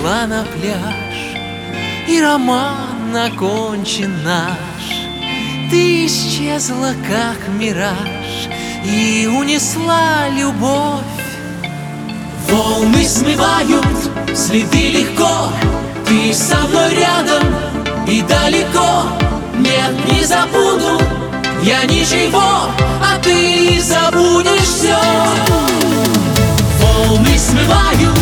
ушла на пляж, и роман окончен наш. Ты исчезла, как мираж, и унесла любовь. Волны смывают следы легко, ты со мной рядом и далеко. Нет, не забуду я ничего, а ты забудешь все. Волны смывают